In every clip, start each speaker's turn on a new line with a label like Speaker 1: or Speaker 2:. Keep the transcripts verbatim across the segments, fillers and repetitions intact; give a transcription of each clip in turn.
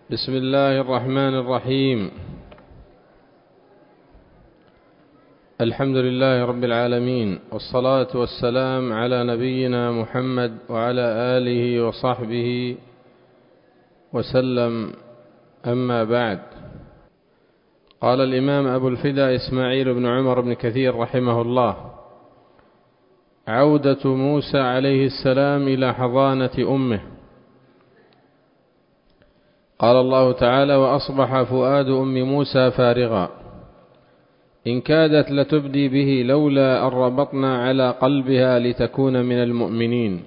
Speaker 1: بسم الله الرحمن الرحيم. الحمد لله رب العالمين، والصلاة والسلام على نبينا محمد وعلى آله وصحبه وسلم. أما بعد، قال الإمام أبو الفداء إسماعيل بن عمر بن كثير رحمه الله: عودة موسى عليه السلام إلى حضانة أمه. قال الله تعالى: وأصبح فؤاد أم موسى فارغا إن كادت لتبدي به لولا أن ربطنا على قلبها لتكون من المؤمنين.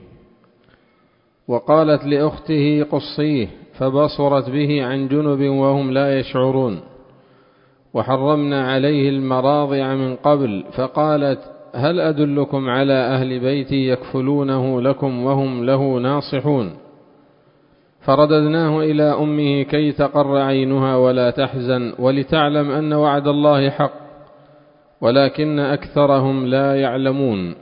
Speaker 1: وقالت لأخته قصيه فبصرت به عن جنب وهم لا يشعرون. وحرمنا عليه المراضع من قبل فقالت هل أدلكم على أهل بيتي يكفلونه لكم وهم له ناصحون. فرددناه إلى أمه كي تقر عينها ولا تحزن ولتعلم أن وعد الله حق ولكن أكثرهم لا يعلمون.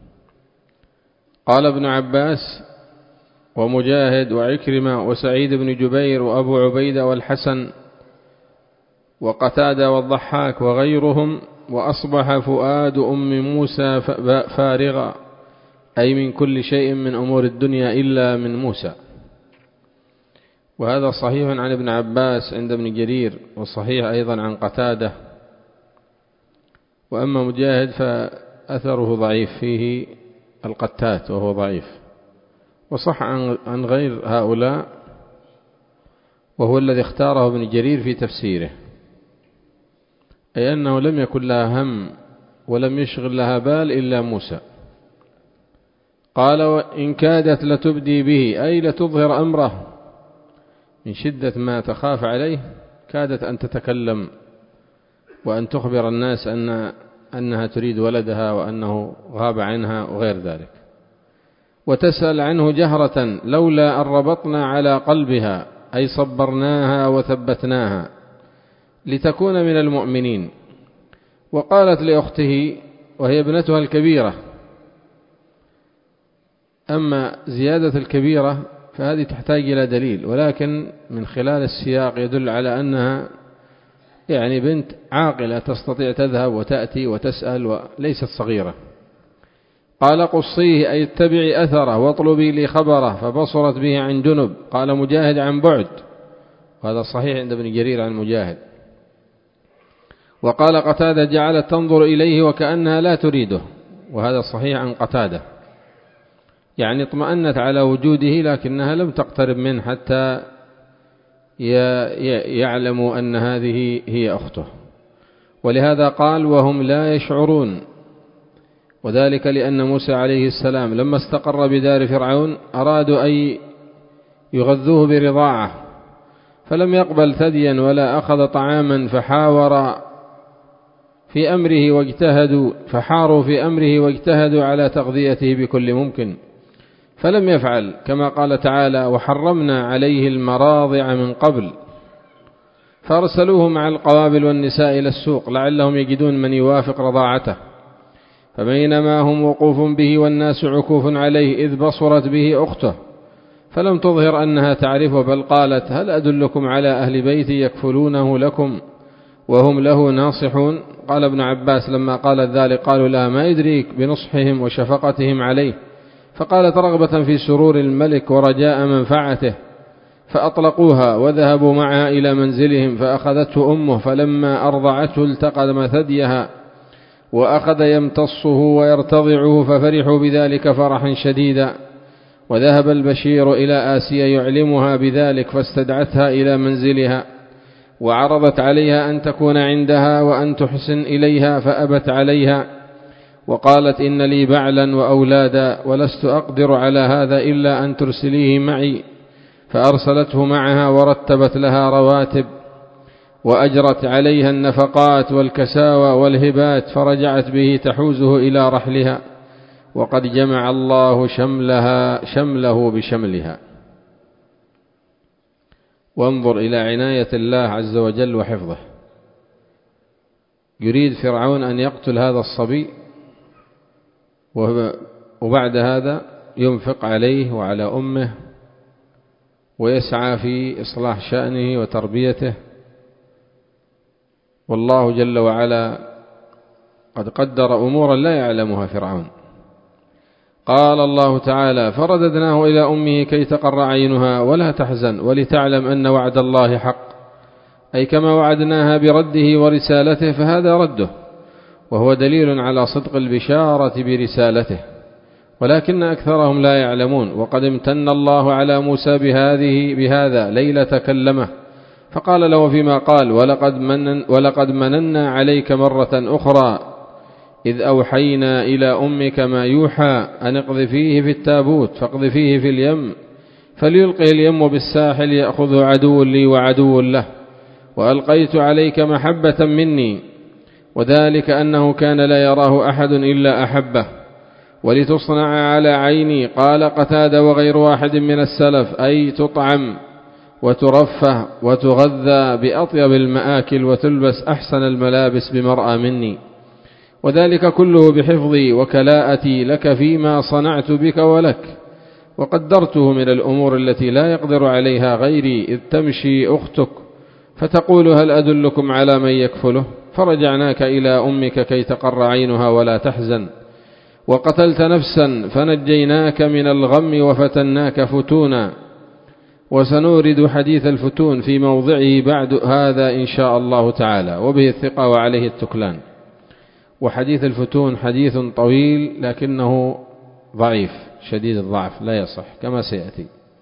Speaker 1: قال ابن عباس ومجاهد وعكرمة وسعيد بن جبير وأبو عبيدة والحسن وقتادة والضحاك وغيرهم: وأصبح فؤاد أم موسى فارغا، أي من كل شيء من أمور الدنيا إلا من موسى. وهذا صحيح عن ابن عباس عند ابن جرير، وصحيح أيضا عن قتادة. وأما مجاهد فأثره ضعيف، فيه القتات وهو ضعيف. وصح عن غير هؤلاء، وهو الذي اختاره ابن جرير في تفسيره، أي أنه لم يكن لها هم ولم يشغل لها بال إلا موسى. قال: وإن كادت لتبدي به، أي لتظهر أمره من شدة ما تخاف عليه، كادت أن تتكلم وأن تخبر الناس أن أنها تريد ولدها وأنه غاب عنها وغير ذلك. وتسأل عنه جهرة لولا أن ربطنا على قلبها، أي صبرناها وثبتناها لتكون من المؤمنين. وقالت لأخته وهي ابنتها الكبيرة. أما زيادة الكبيرة فهذه تحتاج إلى دليل، ولكن من خلال السياق يدل على أنها يعني بنت عاقلة تستطيع تذهب وتأتي وتسأل وليست صغيرة. قال: قصيه أي اتبعي أثره واطلبي لي خبره، فبصرت به عن جنب. قال مجاهد عن بعد، وهذا صحيح عند ابن جرير عن مجاهد. وقال قتادة جعلت تنظر إليه وكأنها لا تريده، وهذا صحيح عن قتادة، يعني اطمأنت على وجوده لكنها لم تقترب منه حتى يعلموا أن هذه هي أخته. ولهذا قال وهم لا يشعرون، وذلك لأن موسى عليه السلام لما استقر بدار فرعون أرادوا أن يغذوه برضاعة، فلم يقبل ثديا ولا أخذ طعاما، فحاور في أمره واجتهدوا فحاروا في أمره واجتهدوا على تغذيته بكل ممكن، فلم يفعل، كما قال تعالى: وحرمنا عليه المراضع من قبل. فأرسلوه مع القوابل والنساء إلى السوق لعلهم يجدون من يوافق رضاعته. فبينما هم وقوف به والناس عكوف عليه إذ بصرت به أخته فلم تظهر أنها تعرفه، بل قالت هل أدلكم على أهل بيتي يكفلونه لكم وهم له ناصحون. قال ابن عباس لما قالت ذلك قالوا لها ما يدريك بنصحهم وشفقتهم عليه، فقالت رغبة في سرور الملك ورجاء منفعته. فأطلقوها وذهبوا معها إلى منزلهم، فأخذته أمه فلما أرضعته التقم ثديها وأخذ يمتصه ويرتضعه، ففرحوا بذلك فرحا شديدا. وذهب البشير إلى آسيا يعلمها بذلك، فاستدعتها إلى منزلها وعرضت عليها أن تكون عندها وأن تحسن إليها، فأبت عليها وقالت إن لي بعلا وأولادا ولست أقدر على هذا إلا أن ترسليه معي. فأرسلته معها ورتبت لها رواتب وأجرت عليها النفقات والكساوى والهبات، فرجعت به تحوزه إلى رحلها، وقد جمع الله شملها شمله بشملها. وانظر إلى عناية الله عز وجل وحفظه. يريد فرعون أن يقتل هذا الصبي، وبعد هذا ينفق عليه وعلى أمه ويسعى في إصلاح شأنه وتربيته، والله جل وعلا قد قدر أمورا لا يعلمها فرعون. قال الله تعالى: فرددناه إلى أمه كي تقر عينها ولا تحزن ولتعلم أن وعد الله حق، أي كما وعدناها برده ورسالته فهذا رده، وهو دليل على صدق البشارة برسالته، ولكن أكثرهم لا يعلمون. وقد امتن الله على موسى بهذه بهذا ليلة كلمه، فقال له فيما قال: ولقد, من ولقد مننا عليك مرة أخرى إذ أوحينا إلى أمك ما يوحى أن اقذفيه في التابوت فاقذفيه في اليم فليلقه اليم بالساحل يأخذه عدو لي وعدو له، وألقيت عليك محبة مني، وذلك أنه كان لا يراه أحد إلا أحبه، ولتصنع على عيني. قال قتادة وغير واحد من السلف: أي تطعم وترفه وتغذى بأطيب المآكل وتلبس أحسن الملابس بمرأة مني، وذلك كله بحفظي وكلاءتي لك فيما صنعت بك ولك، وقدرته من الأمور التي لا يقدر عليها غيري، إذ تمشي أختك فتقول: هل أدلكم على من يكفله؟ فرجعناك إلى أمك كي تقر عينها ولا تحزن، وقتلت نفسا فنجيناك من الغم وفتناك فتونا. وسنورد حديث الفتون في موضعه بعد هذا إن شاء الله تعالى، وبه الثقة وعليه التكلان. وحديث الفتون حديث طويل لكنه ضعيف شديد الضعف لا يصح كما سيأتي.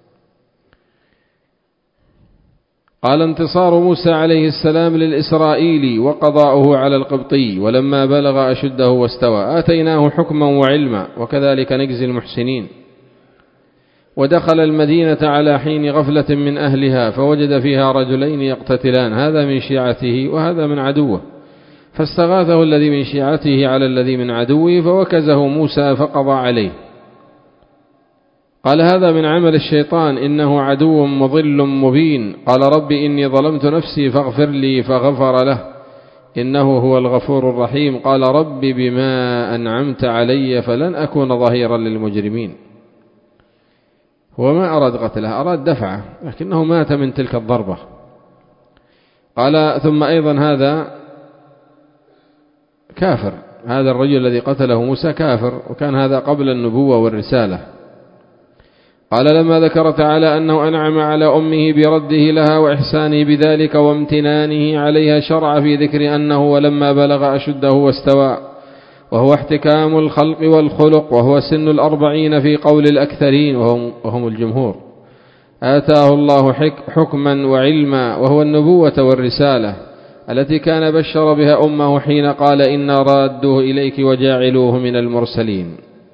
Speaker 1: قال: انتصار موسى عليه السلام للإسرائيلي وقضاؤه على القبطي، ولما بلغ أشده واستوى آتيناه حكما وعلما، وكذلك نجزي المحسنين. ودخل المدينة على حين غفلة من أهلها فوجد فيها رجلين يقتتلان، هذا من شيعته وهذا من عدوه، فاستغاثه الذي من شيعته على الذي من عدوه فوكزه موسى فقضى عليه. قال: هذا من عمل الشيطان إنه عدو مضل مبين. قال: رب إني ظلمت نفسي فاغفر لي فغفر له إنه هو الغفور الرحيم. قال: رب بما أنعمت علي فلن أكون ظهيرا للمجرمين. هو ما أراد قتله، أراد دفعه، لكنه مات من تلك الضربة. قال: ثم أيضا هذا كافر، هذا الرجل الذي قتله موسى كافر، وكان هذا قبل النبوة والرسالة. قال: لما ذكر تعالى أنه أنعم على أمه برده لها وإحسانه بذلك وامتنانه عليها، شرع في ذكر أنه ولما بلغ أشده واستوى، وهو احتكام الخلق والخلق، وهو سن الأربعين في قول الأكثرين وهم, وهم الجمهور، آتاه الله حكما وعلما، وهو النبوة والرسالة التي كان بشر بها أمه حين قال: إنا رادوه إليك وجاعلوه من المرسلين.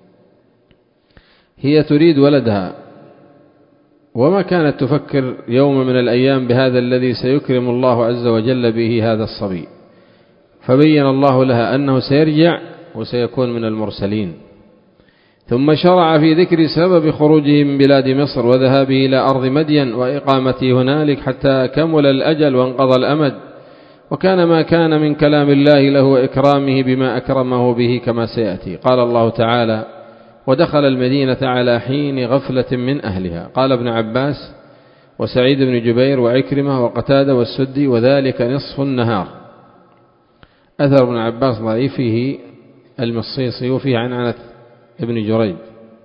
Speaker 1: هي تريد ولدها، وما كانت تفكر يوم من الأيام بهذا الذي سيكرم الله عز وجل به هذا الصبي، فبين الله لها أنه سيرجع وسيكون من المرسلين. ثم شرع في ذكر سبب خروجه من بلاد مصر وذهابه إلى أرض مدين وإقامته هنالك حتى كمل الأجل وانقضى الأمد، وكان ما كان من كلام الله له وإكرامه بما أكرمه به كما سيأتي. قال الله تعالى: ودخل المدينة على حين غفلة من أهلها. قال ابن عباس وسعيد بن جبير وعكرمة وقتادة والسدي: وذلك نصف النهار. أثر ابن عباس ضعيف فيه المصيصي وفيه عنعنة ابن جريج،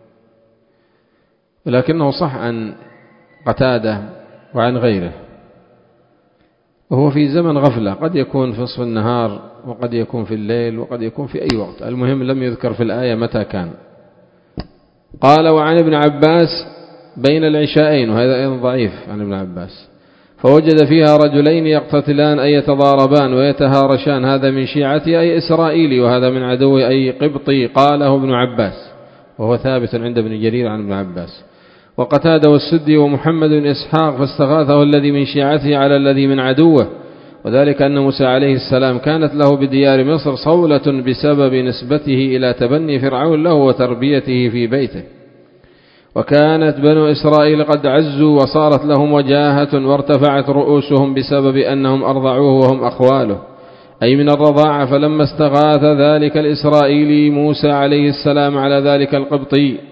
Speaker 1: ولكنه صح عن قتادة وعن غيره، وهو في زمن غفلة، قد يكون في نصف النهار وقد يكون في الليل وقد يكون في أي وقت، المهم لم يذكر في الآية متى كان. قال: وعن ابن عباس بين العشاءين، وهذا أيضا ضعيف عن ابن عباس، فوجد فيها رجلين يقتتلان أي يتضاربان ويتهارشان، هذا من شيعته أي إسرائيلي، وهذا من عدوه أي قبطي. قاله ابن عباس، وهو ثابت عند ابن جرير عن ابن عباس. وقتادة والسدي ومحمد بن إسحاق: فاستغاثه الذي من شيعته على الذي من عدوه، وذلك أن موسى عليه السلام كانت له بديار مصر صولة بسبب نسبته إلى تبني فرعون له وتربيته في بيته، وكانت بنو إسرائيل قد عزوا وصارت لهم وجاهة وارتفعت رؤوسهم بسبب أنهم أرضعوه وهم أخواله، أي من الرضاعة. فلما استغاث ذلك الإسرائيلي موسى عليه السلام على ذلك القبطي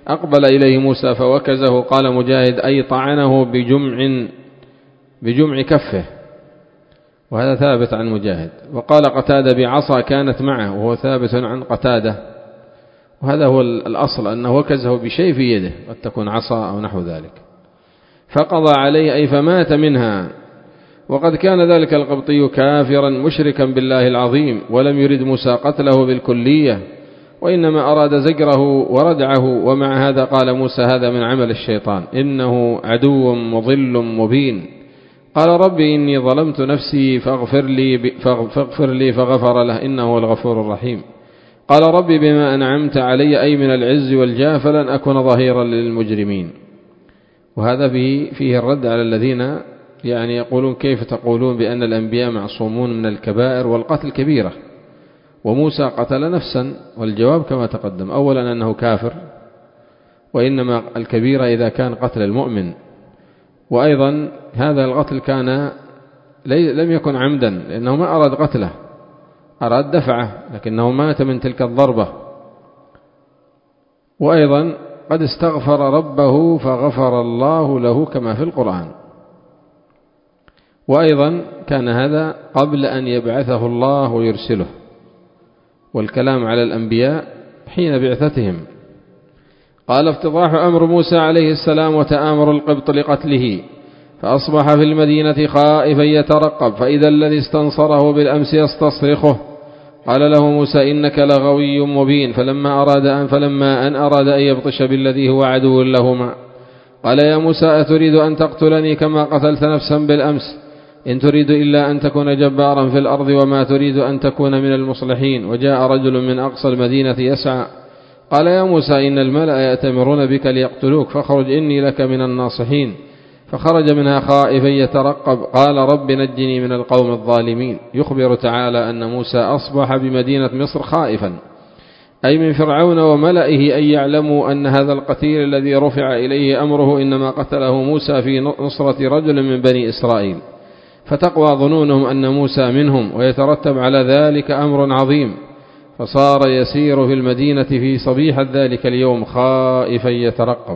Speaker 1: أقبل إليه موسى فوكزه. قال مجاهد أي طعنه بجمع بجمع كفه، وهذا ثابت عن مجاهد. وقال قتادة بعصا كانت معه، وهو ثابت عن قتادة، وهذا هو الأصل أنه وكزه بشيء في يده، قد تكون عصا أو نحو ذلك. فقضى عليه أي فمات منها. وقد كان ذلك القبطي كافرا مشركا بالله العظيم، ولم يرد موسى قتله بالكلية، وإنما أراد زجره وردعه. ومع هذا قال موسى هذا من عمل الشيطان، إنه عدو مضل مبين. قال ربي إني ظلمت نفسي فاغفر لي, فاغفر لي فغفر له إنه هو الغفور الرحيم. قال ربي بما أنعمت علي أي من العز والجاه فلن أكون ظهيرا للمجرمين. وهذا فيه, فيه الرد على الذين يعني يقولون كيف تقولون بأن الأنبياء معصومون من الكبائر والقتل كبيرة، وموسى قتل نفسا؟ والجواب كما تقدم، أولا أنه كافر، وإنما الكبيرة إذا كان قتل المؤمن. وأيضا هذا القتل كان لم يكن عمدا، لأنه ما أراد قتله، أراد دفعه، لكنه مات من تلك الضربة. وأيضا قد استغفر ربه فغفر الله له كما في القرآن. وأيضا كان هذا قبل أن يبعثه الله ويرسله، والكلام على الأنبياء حين بعثتهم. قال افتضاح أمر موسى عليه السلام وتآمر القبط لقتله، فأصبح في المدينة خائفا يترقب، فإذا الذي استنصره بالأمس يستصرخه. قال له موسى إنك لغوي مبين. فلما أراد أن فلما أن أراد أن يبطش بالذي هو عدو لهما قال يا موسى أتريد أن تقتلني كما قتلت نفسا بالأمس؟ إن تريد إلا أن تكون جبارا في الأرض وما تريد أن تكون من المصلحين. وجاء رجل من أقصى المدينة يسعى قال يا موسى إن الملأ يأتمرون بك ليقتلوك فاخرج إني لك من الناصحين. فخرج منها خائفا يترقب. قال رب نجني من القوم الظالمين. يخبر تعالى أن موسى أصبح بمدينة مصر خائفا، أي من فرعون وملئه، أن يعلموا أن هذا القتيل الذي رفع إليه أمره إنما قتله موسى في نصرة رجل من بني إسرائيل، فتقوى ظنونهم أن موسى منهم، ويترتب على ذلك أمر عظيم. فصار يسير في المدينة في صبيحة ذلك اليوم خائفا يترقب،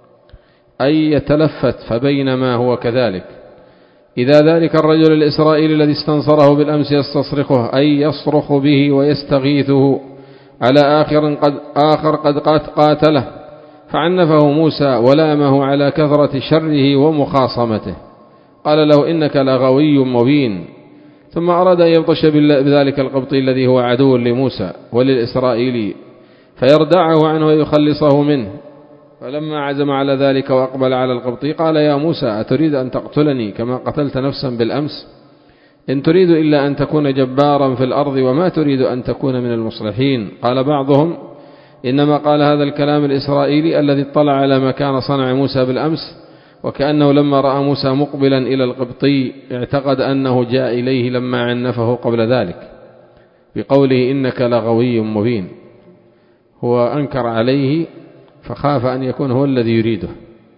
Speaker 1: أي يتلفت. فبينما هو كذلك إذا ذلك الرجل الإسرائيلي الذي استنصره بالأمس يستصرخه، أي يصرخ به ويستغيثه، على آخر قد, آخر قد قاتله، فعنفه موسى ولامه على كثرة شره ومخاصمته. قال له إنك لغوي مبين. ثم أراد أن يبطش بذلك القبطي الذي هو عدو لموسى وللإسرائيلي فيردعه عنه ويخلصه منه. فلما عزم على ذلك وأقبل على القبطي قال يا موسى أتريد أن تقتلني كما قتلت نفسا بالأمس؟ إن تريد إلا أن تكون جبارا في الأرض وما تريد أن تكون من المصلحين. قال بعضهم إنما قال هذا الكلام الإسرائيلي الذي اطلع على ما كان صنع موسى بالأمس، وكأنه لما رأى موسى مقبلا إلى القبطي اعتقد أنه جاء إليه لما عنفه قبل ذلك بقوله إنك لغوي مبين. هو أنكر عليه فخاف أن يكون هو الذي يريده،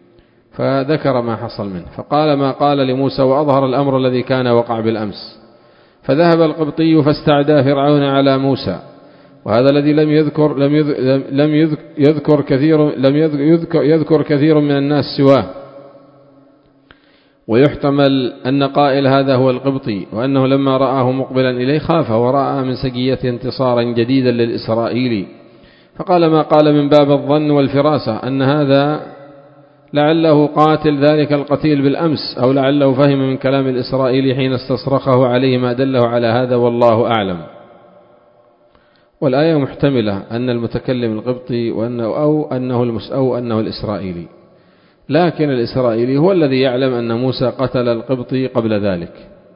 Speaker 1: فذكر ما حصل منه، فقال ما قال لموسى وأظهر الأمر الذي كان وقع بالأمس. فذهب القبطي فاستعدى فرعون على موسى. وهذا الذي لم يذكر لم يذكر, لم يذكر, يذكر كثير لم يذكر, يذكر كثير من الناس سواه. ويحتمل أن قائل هذا هو القبطي، وأنه لما رآه مقبلا إليه خاف ورأى من سجية انتصارا جديدا للإسرائيلي، فقال ما قال من باب الظن والفراسة أن هذا لعله قاتل ذلك القتيل بالأمس، أو لعله فهم من كلام الإسرائيلي حين استصرخه عليه ما دله على هذا، والله أعلم. والآية محتملة أن المتكلم القبطي وأنه أو أنه المس أو أنه الإسرائيلي، لكن الإسرائيلي هو الذي يعلم أن موسى قتل القبطي قبل ذلك.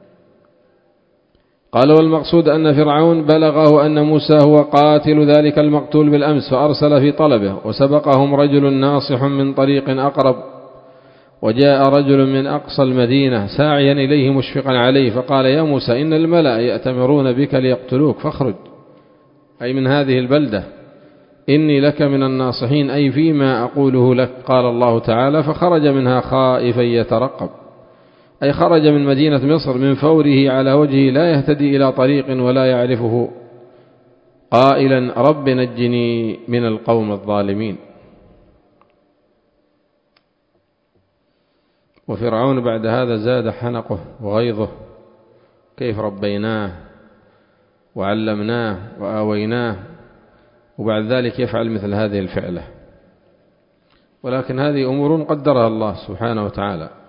Speaker 1: قال والمقصود أن فرعون بلغه أن موسى هو قاتل ذلك المقتول بالأمس، فأرسل في طلبه، وسبقهم رجل ناصح من طريق أقرب، وجاء رجل من أقصى المدينة ساعيا إليه مشفقا عليه، فقال يا موسى إن الملأ يأتمرون بك ليقتلوك فاخرج، أي من هذه البلدة، إني لك من الناصحين، أي فيما أقوله لك. قال الله تعالى فخرج منها خائفا يترقب، أي خرج من مدينة مصر من فوره على وجهه لا يهتدي إلى طريق ولا يعرفه، قائلا رب نجني من القوم الظالمين. وفرعون بعد هذا زاد حنقه وغيظه، كيف ربيناه وعلمناه وآويناه وبعد ذلك يفعل مثل هذه الفعلة. ولكن هذه أمور قدرها الله سبحانه وتعالى،